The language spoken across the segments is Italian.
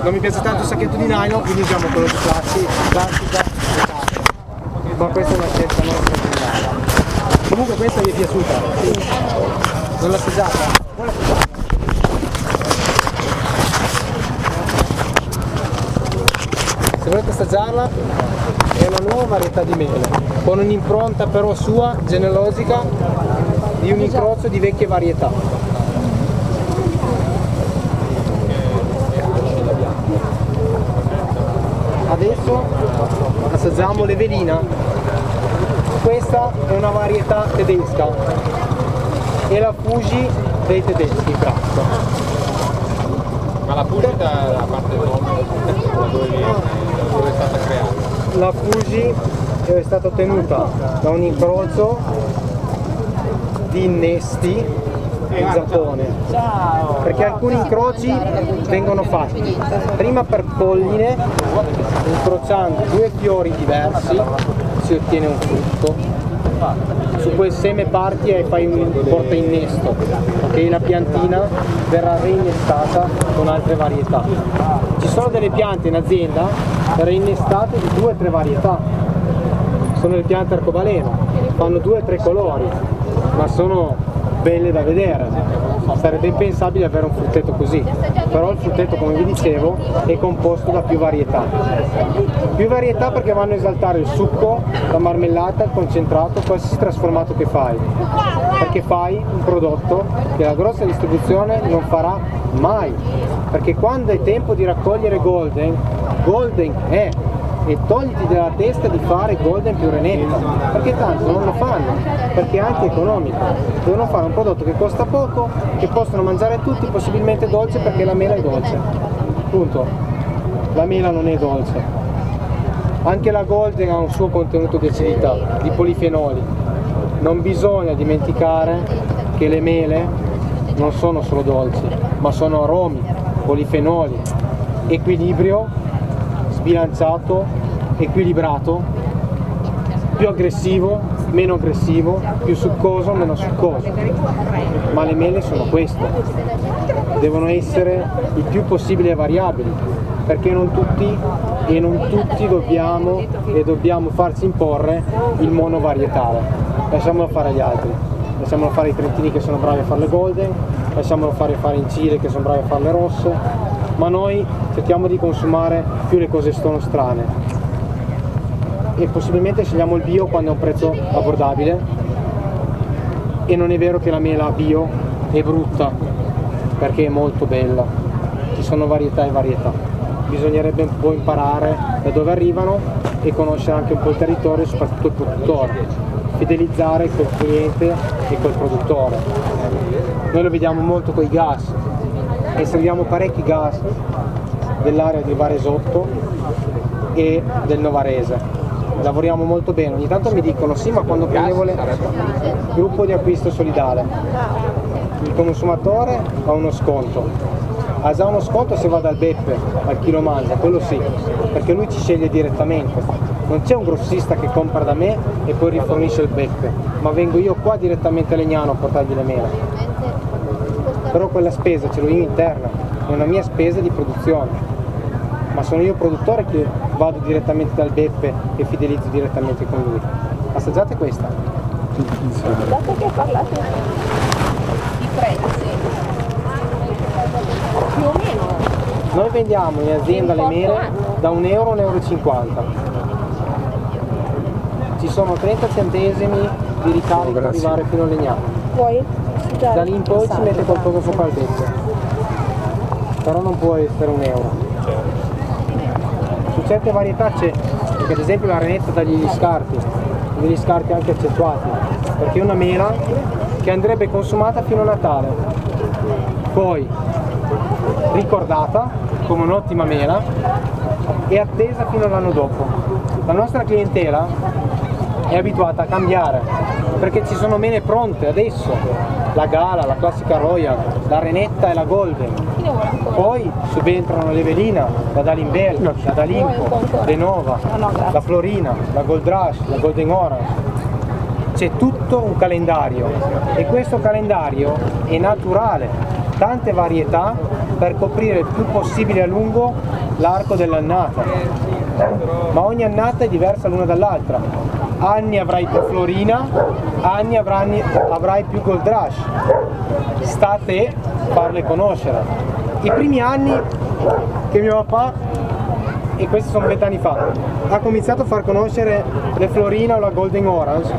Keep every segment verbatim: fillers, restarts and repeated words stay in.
non mi piace tanto il sacchetto di nylon, quindi usiamo quello di plastica, plastica ma questa è una scelta nostra generale. Comunque questa vi è piaciuta? Non l'ha assaggiata? Non l'ha assaggiata? Se volete assaggiarla, è una nuova varietà di mele, con un'impronta però sua, genealogica, di un incrocio di vecchie varietà. Adesso assaggiamo l'Evelina. Questa è una varietà tedesca, è la Fuji dei tedeschi in pratica. Ma la Fuji da parte del nome, da dove è stata creata? La Fuji è stata ottenuta da un incrocio di innesti in Giappone, perché alcuni incroci vengono fatti prima per polline, incrociando due fiori diversi si ottiene un frutto, su quel seme parti e fai un porta innesto, ok? La piantina verrà reinnestata con altre varietà. Ci sono delle piante in azienda reinestate di due o tre varietà, sono le piante arcobaleno, fanno due o tre colori, ma sono belle da vedere. Sarebbe impensabile avere un frutteto così, però il frutteto, come vi dicevo, è composto da più varietà. Più varietà perché vanno a esaltare il succo, la marmellata, il concentrato, qualsiasi trasformato che fai, perché fai un prodotto che la grossa distribuzione non farà mai, perché quando è tempo di raccogliere Golden, Golden è, e togliti dalla testa di fare Golden più Renetta, perché tanto non lo fanno, perché è anche economico. Devono fare un prodotto che costa poco, che possono mangiare tutti, possibilmente dolce, perché la mela è dolce. Punto. La mela non è dolce. Anche la Golden ha un suo contenuto di acidità, di polifenoli. Non bisogna dimenticare che le mele non sono solo dolci, ma sono aromi, polifenoli, equilibrio bilanciato, equilibrato, più aggressivo, meno aggressivo, più succoso, meno succoso. Ma le mele sono questo, devono essere il più possibile variabili, perché non tutti e non tutti dobbiamo e dobbiamo farci imporre il monovarietale. Lasciamolo fare agli altri, lasciamolo fare ai trentini che sono bravi a fare le golden, lasciamolo fare fare in Cile che sono bravi a fare le rosse, ma noi cerchiamo di consumare più le cose sono strane e possibilmente scegliamo il bio quando è un prezzo abbordabile. E non è vero che la mela bio è brutta, perché è molto bella, ci sono varietà e varietà, bisognerebbe un po' imparare da dove arrivano e conoscere anche un po' il territorio e soprattutto il produttore, fidelizzare col cliente e col produttore. Noi lo vediamo molto con i gas e serviamo parecchi gas dell'area di Varesotto e del Novarese. Lavoriamo molto bene, ogni tanto mi dicono sì, ma quando prendevo il gruppo di acquisto solidale il consumatore ha uno sconto, ha già uno sconto se va dal Beppe al chilo mangia, quello sì, perché lui ci sceglie direttamente, non c'è un grossista che compra da me e poi rifornisce il Beppe, ma vengo io qua direttamente a Legnano a portargli le mele. Però quella spesa ce l'ho io interna, è una mia spesa di produzione, ma sono io produttore che vado direttamente dal Beppe e fidelizzo direttamente con lui. Assaggiate questa. Dato che parlate di prezzi, più o meno. Noi vendiamo in azienda le mele da un euro a un euro e cinquanta. Ci sono trenta centesimi di ricarico per arrivare fino a Legnano. Vuoi? Da lì in poi ci mette qualcosa sopra il Beppe, però non può essere un euro. Su certe varietà c'è, perché ad esempio la renetta dagli gli scarti, degli scarti anche accentuati, perché è una mela che andrebbe consumata fino a Natale, poi ricordata come un'ottima mela e attesa fino all'anno dopo. La nostra clientela è abituata a cambiare, perché ci sono mele pronte adesso, la Gala, la classica Royal, la Renetta e la Golden. Poi subentrano l'Evelina, la Dalinbel, la Dalimpo, l'Enova, la Florina, la Gold Rush, la Golden Orange. C'è tutto un calendario e questo calendario è naturale, tante varietà per coprire il più possibile a lungo l'arco dell'annata, ma ogni annata è diversa l'una dall'altra. Anni avrai più Florina, anni avrai, avrai più Gold Rush, sta a te farle conoscere. I primi anni che mio papà, e questi sono vent'anni fa, ha cominciato a far conoscere le Florina o la Golden Orange,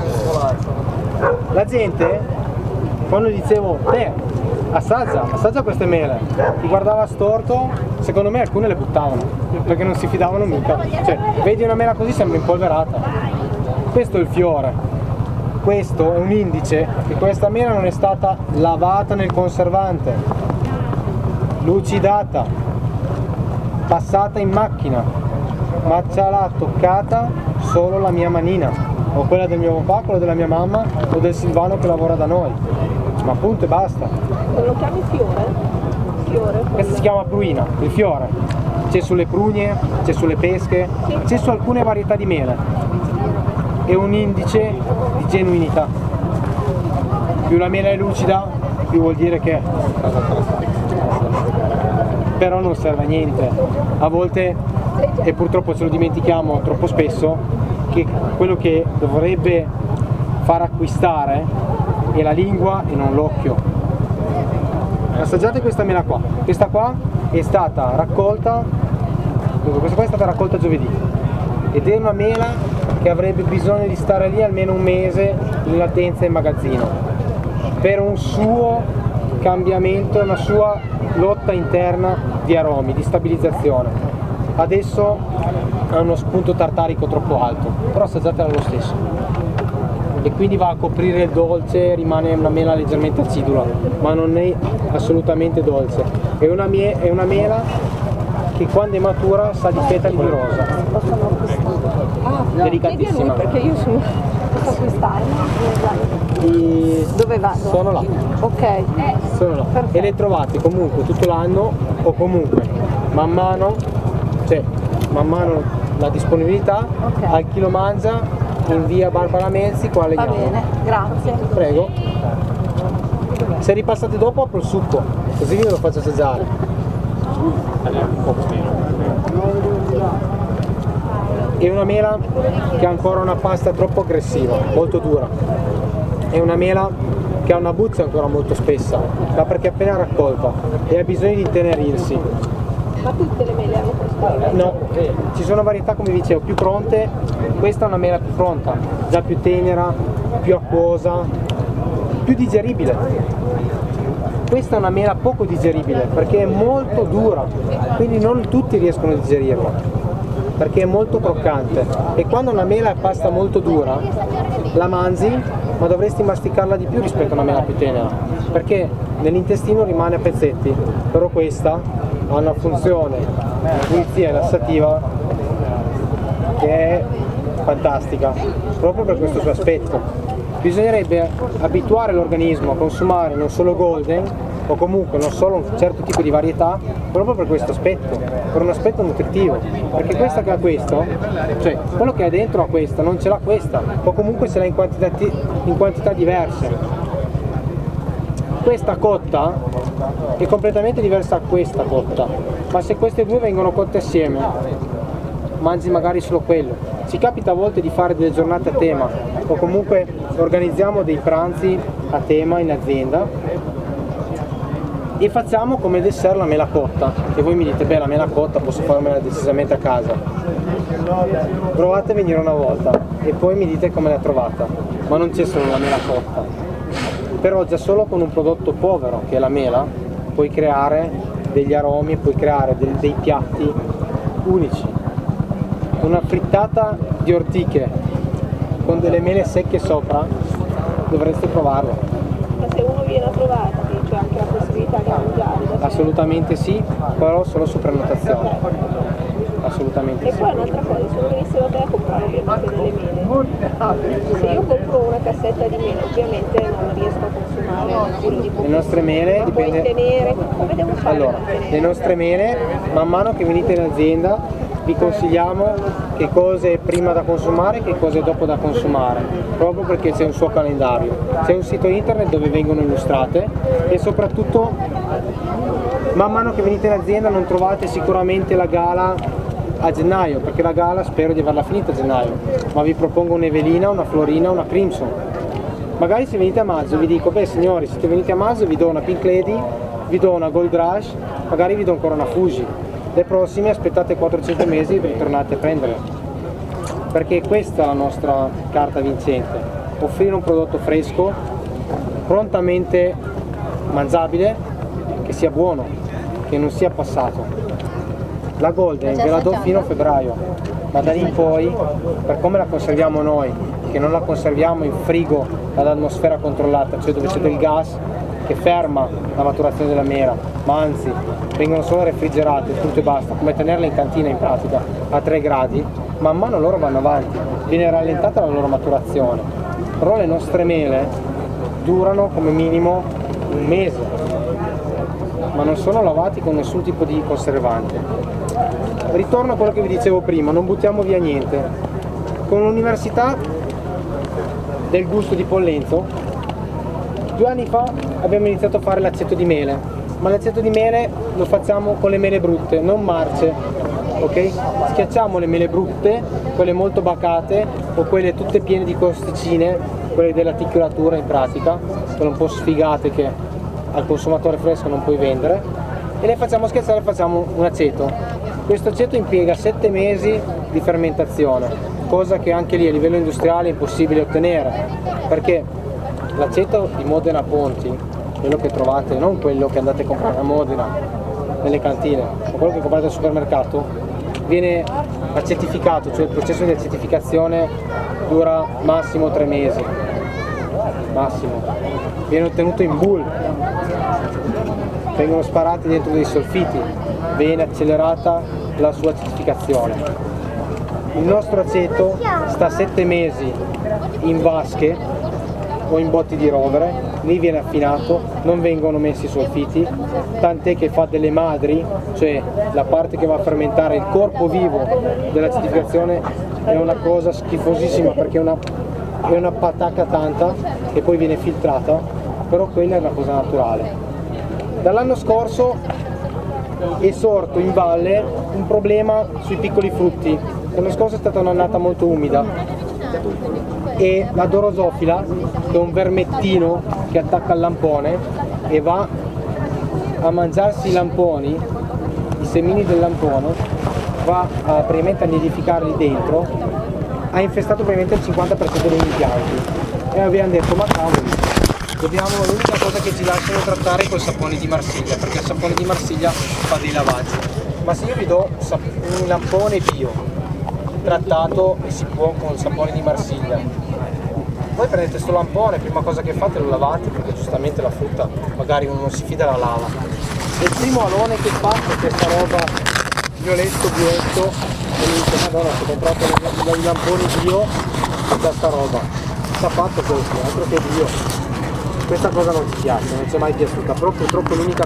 la gente, quando dicevo te assaggia, assaggia queste mele, ti guardava storto, secondo me alcune le buttavano perché non si fidavano mica. Cioè, vedi una mela così sembra impolverata. Questo è il fiore, questo è un indice che questa mela non è stata lavata nel conservante, lucidata, passata in macchina, ma ce l'ha toccata solo la mia manina, o quella del mio papà, quella della mia mamma o del Silvano che lavora da noi, ma appunto e basta. Non lo chiami fiore? Fiore? Questa si chiama pruina, il fiore. C'è sulle prugne, c'è sulle pesche, c'è su alcune varietà di mele. È un indice di genuinità. Più la mela è lucida, più vuol dire che però non serve a niente. A volte, e purtroppo ce lo dimentichiamo troppo spesso, che quello che dovrebbe far acquistare è la lingua e non l'occhio. Assaggiate questa mela qua. Questa qua è stata raccolta, questa qua è stata raccolta giovedì ed è una mela che avrebbe bisogno di stare lì almeno un mese in latenza in magazzino per un suo cambiamento, una sua lotta interna di aromi, di stabilizzazione. Adesso ha uno spunto tartarico troppo alto, però assaggiatela lo stesso. E quindi va a coprire il dolce, rimane una mela leggermente acidula, ma non è assolutamente dolce. È una, mie è una mela che quando è matura sa di petali di rosa. Ah, delicatissima. Perché io sono posso acquistare. I... Dove vado? Sono là. Ok. Sono là. Perfetto. E le trovate comunque tutto l'anno o comunque man mano, cioè man mano la disponibilità, Okay. al chilo mangia in via Barbara Menzi qua a Va Legnano. bene, grazie. Prego. Se ripassate dopo apro il succo, così ve lo faccio assaggiare. È una mela che ha ancora una pasta troppo aggressiva, molto dura. È una mela che ha una buzza ancora molto spessa, ma perché è appena raccolta e ha bisogno di intenerirsi. Ma tutte le mele hanno questo? No, ci sono varietà come dicevo più pronte, questa è una mela più pronta, già più tenera, più acquosa, più digeribile. Questa è una mela poco digeribile perché è molto dura, quindi non tutti riescono a digerirla, perché è molto croccante e quando una mela è pasta molto dura la mangi, ma dovresti masticarla di più rispetto a una mela più tenera, perché nell'intestino rimane a pezzetti, però questa ha una funzione di pulizia e lassativa che è fantastica, proprio per questo suo aspetto. Bisognerebbe abituare l'organismo a consumare non solo golden, o comunque non solo un certo tipo di varietà, proprio per questo aspetto, per un aspetto nutritivo, perché questa che ha questo, cioè quello che ha dentro ha questa, non ce l'ha questa, o comunque ce l'ha in quantità, in quantità diverse. Questa cotta è completamente diversa da questa cotta, ma se queste due vengono cotte assieme, mangi magari solo quello. Ci capita a volte di fare delle giornate a tema, o comunque organizziamo dei pranzi a tema in azienda e facciamo come dessert la mela cotta, e voi mi dite beh la mela cotta posso farmela decisamente a casa. Provate a venire una volta e poi mi dite come l'ha trovata, ma non c'è solo la mela cotta, però già solo con un prodotto povero che è la mela puoi creare degli aromi, puoi creare dei, dei piatti unici. Una frittata di ortiche con delle mele secche sopra, dovreste provarlo. Ma se uno viene a trovarti c'è anche la possibilità di mangiare? Assolutamente sì, però solo su prenotazione. Assolutamente E sì. poi un'altra cosa, se uno venisse da te a comprare ovviamente delle mele, se io compro una cassetta di mele ovviamente non riesco a consumare un chilo di Le nostre mele ma puoi dipende... tenere, come devo fare? Allora, le nostre mele, man mano che venite in azienda, vi consigliamo che cosa è prima da consumare e che cosa è dopo da consumare, proprio perché c'è un suo calendario. C'è un sito internet dove vengono illustrate e soprattutto Man mano che venite in azienda non trovate sicuramente la gala a gennaio, perché la gala spero di averla finita a gennaio, ma vi propongo un'Evelina, una Florina, una Crimson. Magari se venite a maggio vi dico, beh signori, siete venuti a maggio vi do una Pink Lady, vi do una Gold Rush, magari vi do ancora una Fuji. Le prossime aspettate quattro cinque mesi e vi ritornate a prendere, perché questa è la nostra carta vincente: offrire un prodotto fresco, prontamente mangiabile, che sia buono, che non sia passato. La Golden ve la do fino a febbraio, ma da lì in poi, per come la conserviamo noi, che non la conserviamo in frigo ad atmosfera controllata, cioè dove c'è del gas che ferma la maturazione della mela, ma anzi vengono solo refrigerate, tutto e basta, come tenerle in cantina in pratica a tre gradi, man mano loro vanno avanti, viene rallentata la loro maturazione, però le nostre mele durano come minimo un mese, ma non sono lavati con nessun tipo di conservante. Ritorno a quello che vi dicevo prima, non buttiamo via niente. Con l'università del gusto di Pollenzo, due anni fa abbiamo iniziato a fare l'aceto di mele, ma l'aceto di mele lo facciamo con le mele brutte, non marce, ok? Schiacciamo le mele brutte, quelle molto bacate o quelle tutte piene di costicine, quelle della ticolatura in pratica, quelle un po' sfigate che al consumatore fresco non puoi vendere, e le facciamo schiacciare e facciamo un aceto. Questo aceto impiega sette mesi di fermentazione, cosa che anche lì a livello industriale è impossibile ottenere, perché l'aceto di Modena Ponti, quello che trovate, non quello che andate a comprare a Modena nelle cantine, ma quello che comprate al supermercato, viene acetificato, cioè il processo di acetificazione dura massimo tre mesi, massimo. Viene ottenuto in bulk, vengono sparati dentro dei solfiti, viene accelerata la sua acetificazione. Il nostro aceto sta sette mesi in vasche o in botti di rovere, lì viene affinato, non vengono messi solfiti, tant'è che fa delle madri, cioè la parte che va a fermentare il corpo vivo dell'acetificazione è una cosa schifosissima, perché è una, è una patacca tanta e poi viene filtrata, però quella è una cosa naturale. Dall'anno scorso è sorto in valle un problema sui piccoli frutti. L'anno scorso è stata un'annata molto umida e la dorosofila, che è un vermettino che attacca al lampone e va a mangiarsi i lamponi, i semini del lampone, va a, praticamente a nidificarli dentro, ha infestato praticamente il cinquanta per cento degli impianti e abbiamo detto ma cavoli, dobbiamo, l'unica cosa che ci lasciano trattare è col sapone di Marsiglia, perché il sapone di Marsiglia fa dei lavaggi. Ma se io vi do un lampone bio trattato e si può con il sapone di Marsiglia, voi prendete questo lampone, prima cosa che fate lo lavate, perché giustamente la frutta magari uno non si fida della lava, e il primo alone che fa è questa roba violetto violetto e mi dice madonna, ho comprato i lamponi bio e c'è sta roba, sta fatto questo, altro che bio. Questa cosa non ci piace, non ci è mai piaciuta, però purtroppo è l'unica